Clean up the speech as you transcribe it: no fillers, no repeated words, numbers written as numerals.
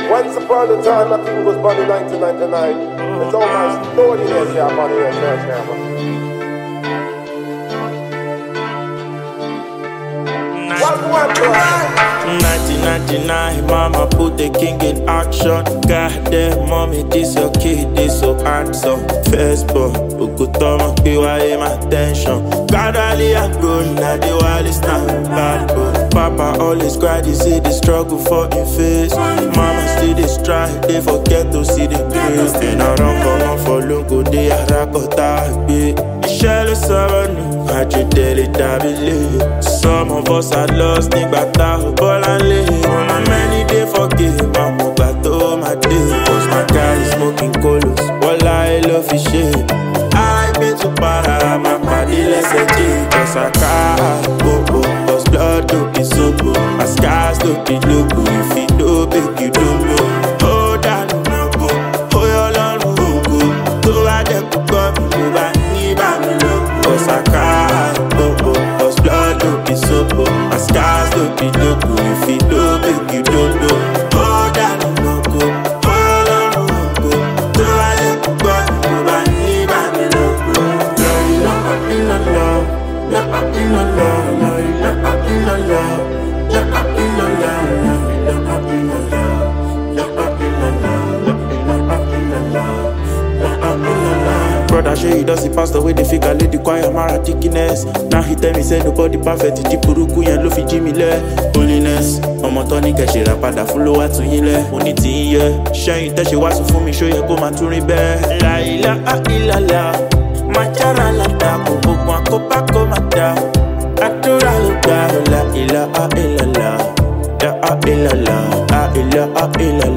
Once upon a time, I think it was born in 1999. It's almost 30 years here, born in church here. What 1999, mama put the king in action. Goddamn, mommy, this your kid, this so handsome. Facebook, Ukutoma, PYA, my attention. Gradually I'm growing, I do all this now. Bad boy, papa always cried, you see the struggle for his face. Mama still they strive, they forget to see the grace. And I don't come on for logo, they are rakota, be. Shell is seven, I just daily dabble. Some of us are lost, nigga, ball and lay. Many they forgive, I'm about to my day. Cause my guy is smoking colos, while I love his shit. I been to para, my body let's say cause I can't go, cause blood don't be so good. My scars don't be local, if you know, big you don't know. Hold on, no go, hold on, no go. Go out there, go back, need back, cause I can't go, cause blood don't be so good. My scars don't be local, if you know, big you don't know. Hold on, no go, hold on, no go. Go out there, go back, need back, brother, show you does he passed away, the figure lady choir mara dickiness. Now he tell me say nobody perfect, the puruku yen lo fi jimi le. Holiness, ọmọ tó ní kẹ̀ṣẹ̀ rà padà fún ló wá tún yín lẹ̀. Mo ní tí ń yẹ, ṣẹ́yìn tẹ́ṣẹ̀ wá sùn fún mi, ṣó yẹ kó máa tún rí bẹ́ẹ̀. Láìlá àìlàlà, máa jára ládàá, kò gbogbo àkóbá kó máa dà. Àdúrà ló gbà, láìlá àìlàlà, láìlá àìlàlà.